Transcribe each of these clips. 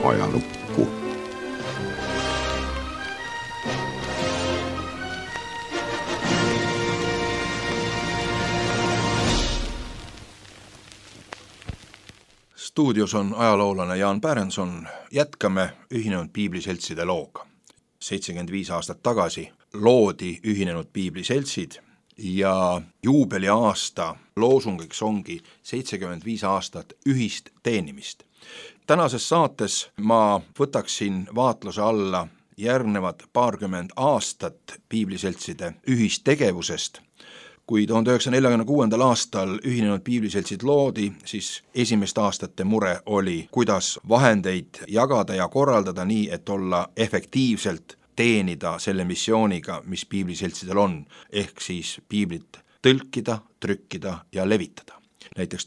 ajalukku. Stuudios on ajaloolane Jaan Pärenson. Jätkame Ühinenud Piibliseltside looga. 75 aastat tagasi loodi Ühinenud Piibliseltsid ja juubeliaasta loosungiks ongi 75 aastat ühist teenimist. Tänases saates ma võtaksin vaatluse alla järgnevad paarkümmend aastat piibliseltside ühistegevusest. Kui 1946. aastal Ühinenud Piibliseltsid loodi, siis esimeste aastate mure oli, kuidas vahendeid jagada ja korraldada nii, et olla efektiivselt teenida selle missiooniga, mis piibliseltsidel on, ehk siis piiblit tõlkida, trükkida ja levitada. Näiteks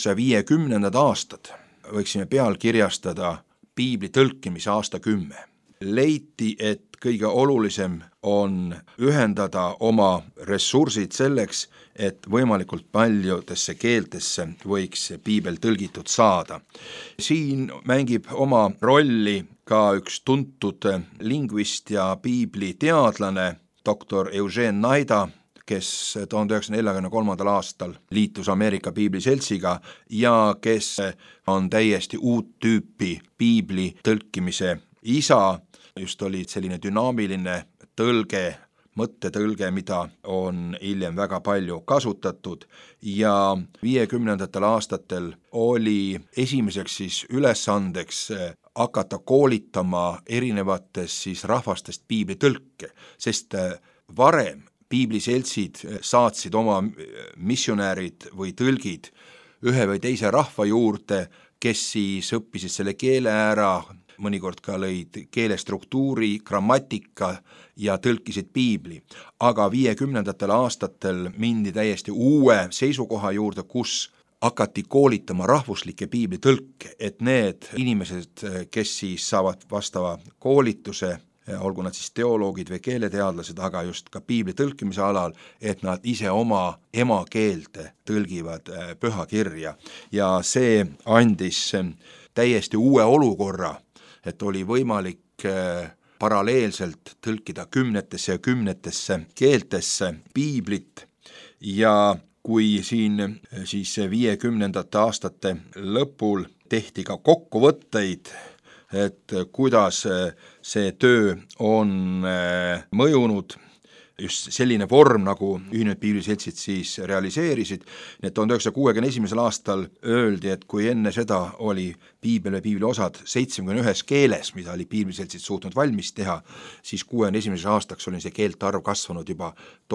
1950. aastad võiksime pealkirjastada piibli tõlkimise aastakümme. Leiti, et kõige olulisem on ühendada oma ressursid selleks, et võimalikult paljudesse keeltesse võiks piibel tõlgitud saada. Siin mängib oma rolli ka üks tuntud lingvist ja piibliteadlane, doktor Eugene Naida, kes 1943. aastal liitus Ameerika Piibliseltsiga ja kes on täiesti uut tüüpi piibli tõlkimise isa. Just oli selline dünaamiline tõlge, mõttetõlge, mida on hiljem väga palju kasutatud ja 50. aastatel oli esimeseks siis ülesandeks hakata koolitama erinevatest siis rahvastest piiblitõlke, sest varem piibliseltsid saatsid oma missionäärid või tõlgid ühe või teise rahva juurde, kes siis õppisid selle keele ära, mõnikord ka lõid keelestruktuuri, grammatika ja tõlkisid piibli. Aga 50. aastatel mindi täiesti uue seisukoha juurde, kus hakati koolitama rahvuslikke piiblitõlke, et need inimesed, kes siis saavad vastava koolituse, olgu nad siis teoloogid või keeleteadlased, aga just ka piibli tõlkimise alal, et nad ise oma emakeelde tõlgivad pühakirja. Ja see andis täiesti uue olukorra, et oli võimalik paralleelselt tõlkida kümnetesse ja kümnetesse keeltesse piiblit ja kui siin siis 50. aastate lõpul tehti ka kokkuvõtteid, et kuidas see töö on mõjunud, just selline vorm, nagu Ühinenud Piibliseltsid siis realiseerisid. Nii et 1961. aastal öeldi, et kui enne seda oli piibel ja piibli osad 71 keeles, mida oli piibliseltsid suutnud valmis teha, siis 61. aastaks oli see keelte arv kasvanud juba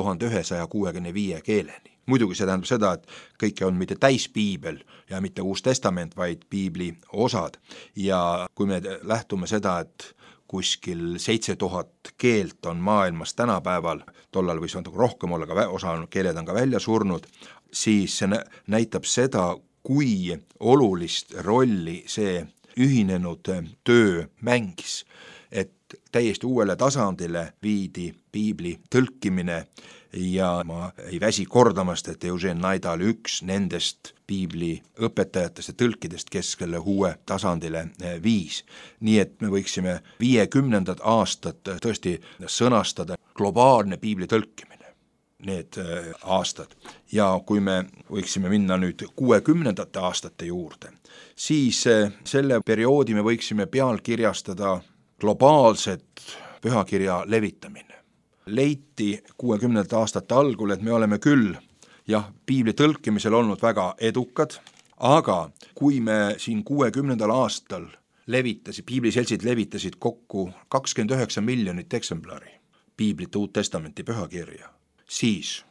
1165 keeleni. Muidugi see tähendab seda, et kõik on mitte täispiibel ja mitte Uus Testament, vaid piibli osad. Ja kui me lähtume seda, et kuskil 7000 keelt on maailmas tänapäeval, tollal võis rohkem olla, osa keeled on ka välja surnud, siis see näitab seda, kui olulist rolli see ühinenud töö mängis, et täiesti uuele tasandile viidi piibli tõlkimine ja ma ei väsi kordamast, et Eugene Naida oli üks nendest piibli õpetajatest ja tõlkidest, kes selle uue tasandile viis. Nii et me võiksime 50. aastat tõesti sõnastada globaalne piibli tõlkimine, need aastad. Ja kui me võiksime minna nüüd 60. aastate juurde, siis selle perioodi me võiksime pealkirjastada globaalset pühakirja levitamine. Leiti 60. aastate algul, et me oleme küll piibli tõlkimisel olnud väga edukad, aga kui me siin 60. aastal piibliseltsid levitasid kokku 29 miljonit eksemplari piiblit Uut Testamenti pühakirja, siis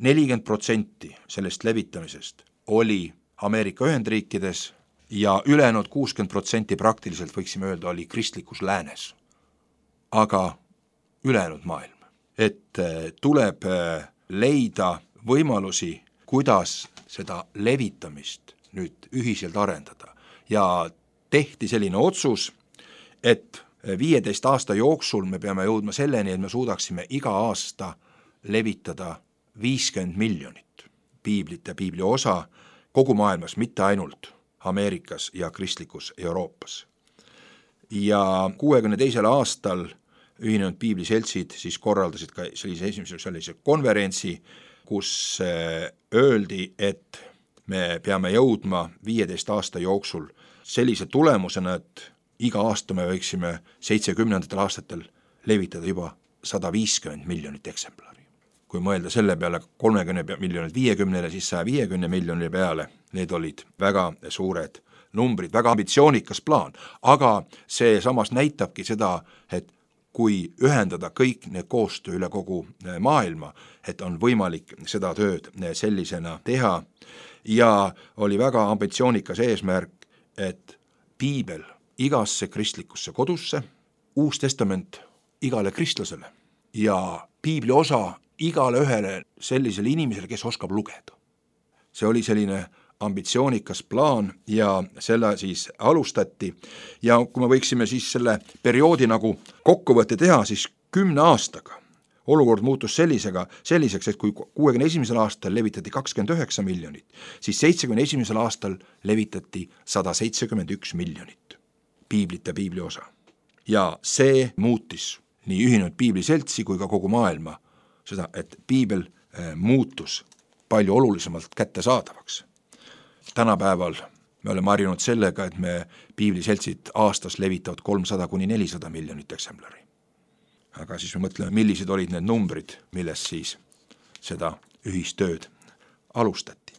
40% sellest levitamisest oli Ameerika Ühendriikides ja ülejäänud 60% praktiliselt võiksime öelda oli kristlikus läänes. Aga ülejäänud maailm, et tuleb leida võimalusi, kuidas seda levitamist nüüd ühiselt arendada. Ja tehti selline otsus, et 15 aasta jooksul me peame jõudma selleni, et me suudaksime iga aasta levitada 50 miljonit piiblit ja piibli osa kogu maailmas, mitte ainult Ameerikas ja kristlikus Euroopas. ja 62. aastal Ühinenud Piibliseltsid siis korraldasid ka sellise konverentsi, kus öeldi, et me peame jõudma 15 aasta jooksul sellise tulemusena, et iga aasta me võiksime 70. aastatel levitada juba 150 miljonit eksemplari. Kui mõelda selle peale 30 miljonit 50, siis 150 miljoni peale, need olid väga suured numbrid, väga ambitsioonikas plaan, aga see samas näitabki seda, et kui ühendada kõik need koostöö üle kogu maailma, et on võimalik seda tööd sellisena teha ja oli väga ambitsioonikas eesmärk, et piibel igasse kristlikusse kodusse, Uus Testament igale kristlasele ja piibli osa igale ühele sellisele inimesele, kes oskab lugeda. See oli selline ambitsioonikas plaan ja selle siis alustati ja kui me võiksime siis selle perioodi nagu kokkuvõtte teha, siis 10 aastaga olukord muutus selliseks, et kui 61. aastal levitati 29 miljonit, siis 71. aastal levitati 171 miljonit piiblit ja piibli osa. Ja see muutis nii Ühinenud Piibliseltsi kui ka kogu maailma seda, et piibel muutus palju olulisemalt kättesaadavaks. Tänapäeval me oleme harjunud sellega, et me piibliseltsid aastas levitavad 300–400 miljonit eksemplari. Aga siis me mõtleme, millised olid need numbrid, milles siis seda ühistööd alustati.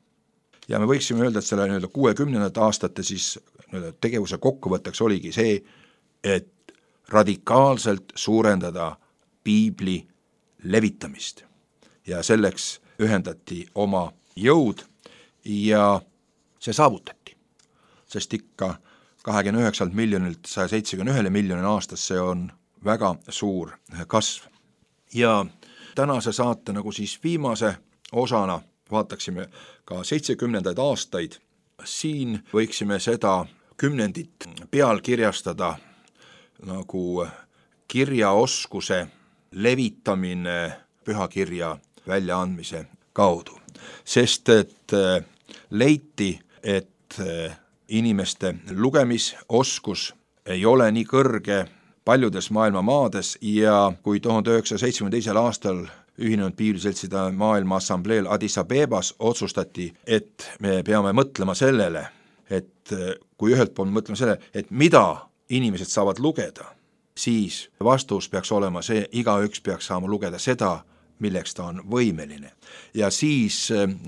Ja me võiksime öelda, et selle 60. aastate siis tegevuse kokkuvõtteks oligi see, et radikaalselt suurendada piibli levitamist ja selleks ühendati oma jõud ja see saavutati, sest ikka 29 miljonilt 171 miljonile aastas see on väga suur kasv. Ja tänase saate nagu siis viimase osana vaataksime ka 70. aastaid. Siin võiksime seda kümnendit pealkirjastada nagu kirjaoskuse levitamine pühakirja väljaandmise kaudu, sest et leiti, et inimeste lugemisoskus ei ole nii kõrge paljudes maailma maades ja kui 1972. aastal Ühinenud Piibliseltside maailma assambleel Addis Abebas otsustati, et me peame mõtlema sellele, et kui ühelt poolt mõtleme sellele, et mida inimesed saavad lugeda, siis vastus peaks olema see, igaüks peaks saama lugeda seda, milleks ta on võimeline. Ja siis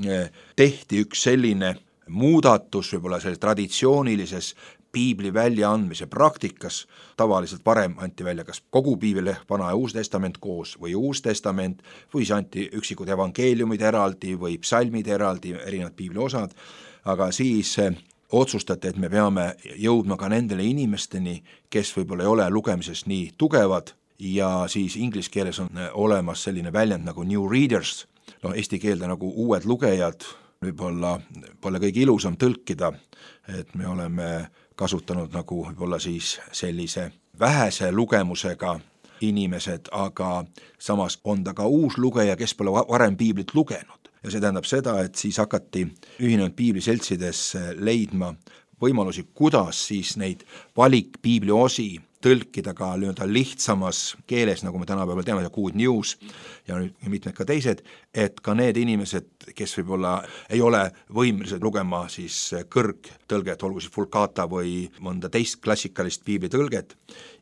tehti üks selline muudatus võib-olla selles traditsioonilises piibli väljaandmise praktikas, tavaliselt varem anti välja kas kogu piibel ehk Vana ja Uus Testament koos või Uus Testament või siis anti üksikud evangeeliumid eraldi või psalmid eraldi, erinevad piibli osad, aga siis otsustati, et me peame jõudma ka nendele inimesteni, kes võib-olla ei ole lugemises nii tugevad ja siis inglise keeles on olemas selline väljend nagu new readers, eesti keelde nagu uued lugejad, võib-olla pole kõige ilusam tõlkida, et me oleme kasutanud nagu võib-olla siis sellise vähese lugemusega inimesed, aga samas on ta ka uus lugeja, kes pole varem piiblit lugenud. Ja see tähendab seda, et siis hakati Ühinenud Piibliseltsides leidma võimalusi, kuidas siis neid valikpiibli osi tõlkida ka lihtsamas keeles, nagu me tänapäeval teame, Good News ja nüüd mitmed ka teised, et ka need inimesed, kes võib-olla ei ole võimelised lugema siis kõrgtõlget, olgu siis Vulgata või mõnda teist klassikalist piiblitõlget,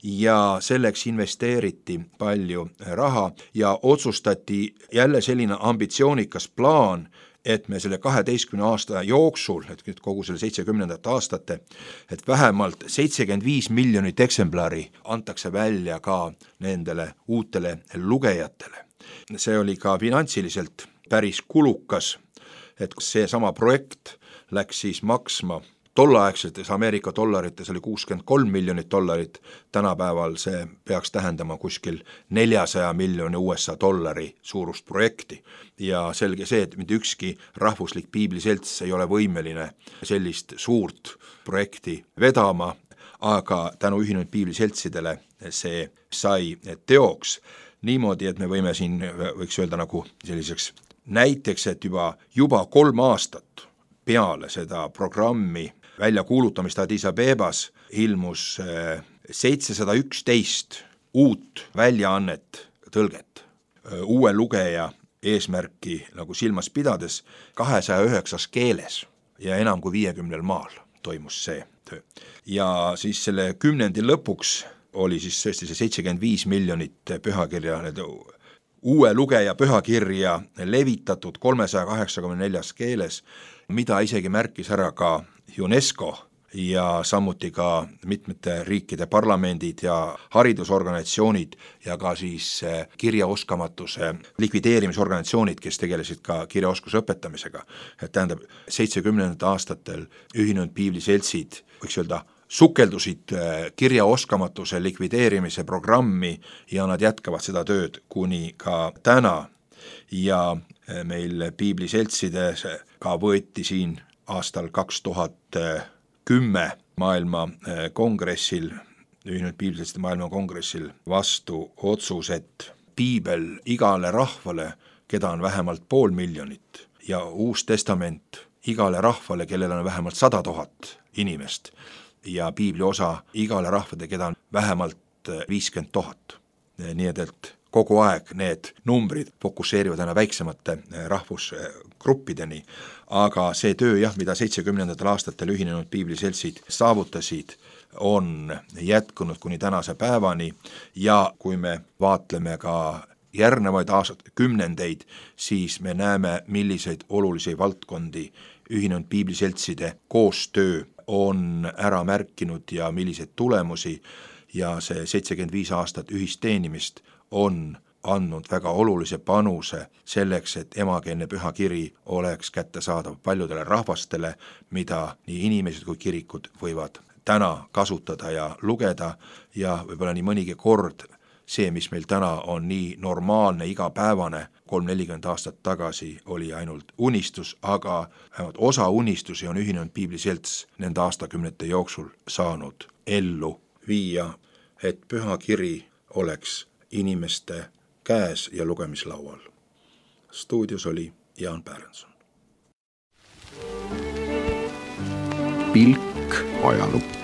ja selleks investeeriti palju raha ja otsustati jälle selline ambitsioonikas plaan, et me selle 12 aasta jooksul, et kogu selle 70. aastate, et vähemalt 75 miljonit eksemplari antakse välja ka nendele uutele lugejatele. See oli ka finantsiliselt päris kulukas, et see sama projekt läks siis maksma tolleaegsetes Ameerika dollarites oli $63 miljonit, tänapäeval see peaks tähendama kuskil 400 miljoni USA dollari suurust projekti. Ja selge see, et mitte ükski rahvuslik piibliselts ei ole võimeline sellist suurt projekti vedama, aga tänu Ühinenud Piibliseltsidele see sai teoks. Niimoodi, et me võime siin, võiks öelda nagu selliseks näiteks, et juba 3 aastat peale seda programmi väljakuulutamist Addis Abebas ilmus 711 uut väljaannet tõlget. Uue lugeja eesmärki nagu silmas pidades 209 keeles ja enam kui 50 maal toimus see töö. Ja siis selle kümnendi lõpuks oli siis tõesti see 75 miljonit pühakirja, uue lugeja pühakirja levitatud 384 keeles, mida isegi märkis ära ka UNESCO ja samuti ka mitmete riikide parlamendid ja haridusorganisatsioonid ja ka siis kirjaoskamatuse likvideerimisorganisatsioonid, kes tegelesid ka kirjaoskuse õpetamisega. Tähendab, 70. aastatel ühinenud piibliseltsid, võiks öelda, sukeldusid kirjaoskamatuse likvideerimise programmi ja nad jätkavad seda tööd kuni ka täna. Ja meil piibliseltsides ka võeti siin aastal 2010 maailma kongressil, ühinenud piibliseltside maailma kongressil vastu otsus, et piibel igale rahvale, keda on vähemalt 500 000 ja Uus Testament igale rahvale, kellel on vähemalt 100 000 inimest ja piibli osa igale rahvade, keda on vähemalt 50 000. Nii et kogu aeg need numbrid fokusseerivad aina väiksemate rahvusgruppideni, aga see töö, mida 70. aastatel ühinenud piibliseltsid saavutasid, on jätkunud kuni tänase päevani ja kui me vaatleme ka järgnevaid kümnendeid, siis me näeme, milliseid olulisi valdkondi ühinenud piibliseltside koostöö on ära märkinud ja milliseid tulemusi ja see 75 aastat ühisteenimist on andnud väga olulise panuse selleks, et emakeelne pühakiri oleks kättesaadav paljudele rahvastele, mida nii inimesed kui kirikud võivad täna kasutada ja lugeda ja võib-olla nii mõnigi kord see, mis meil täna on nii normaalne, igapäevane, 30-40 aastat tagasi oli ainult unistus, aga vähemalt osa unistusi on ühinenud piibliselts nende aastakümnete jooksul saanud ellu viia, et pühakiri oleks inimeste käes ja lugemislaual. Stuudios oli Jaan Pärenson. Pilk ajalukku.